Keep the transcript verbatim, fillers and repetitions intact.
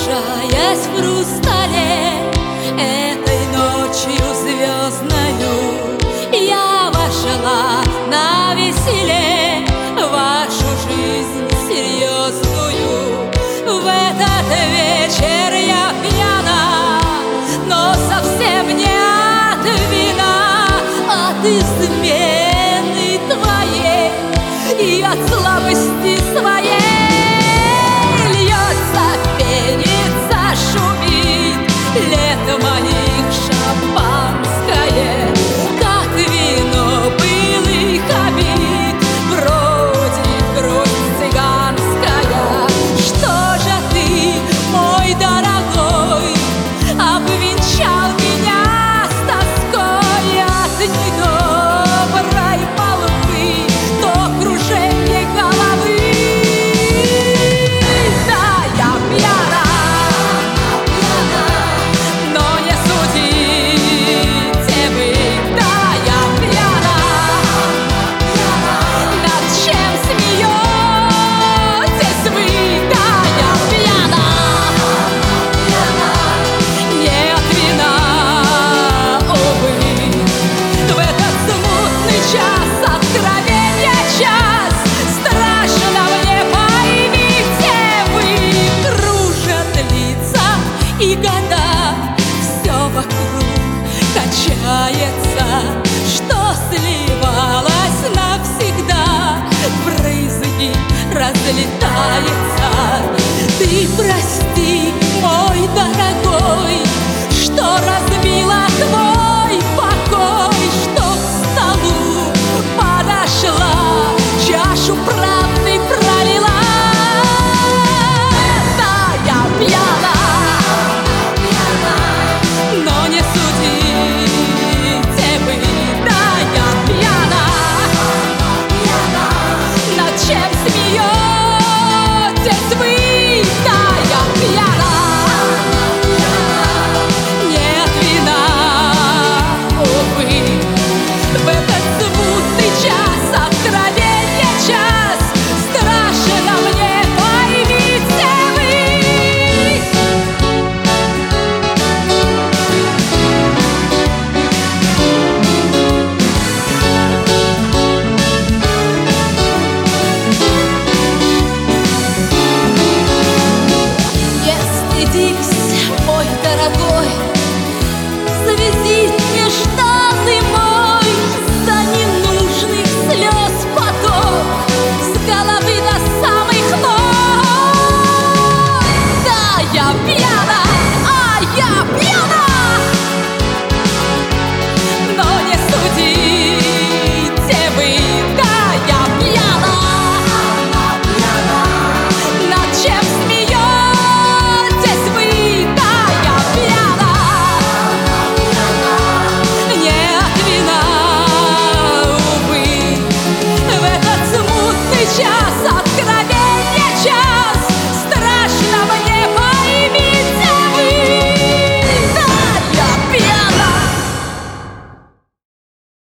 отражаясь в хрустале, этой ночью звездною я вошла на веселе в вашу жизнь серьезную. В этот вечер я пьяна, но совсем не от вина, от измены твоей и от слабости своей. Лето моих шампанское, как вино былых обид, бродит грудь цыганская. Что же ты, мой дорогой, обвенчал меня с тоской от недоброй молвы до кружения головы? Да, я пьяна, и года все вокруг качается, что сливалось навсегда, брызги разлетается. Ты прости, мой дорогой, что разбила твой покой, что к столу подошла, чашу правды пролила. Да, я пьяна, но не судите вы. Да, я пьяна, над чем смеетесь вы? Да, я пьяна, нет вина, увы. В этот смутный час, откровенье час, страшно мне, поймите вы. Не стыдись, мой дорогой,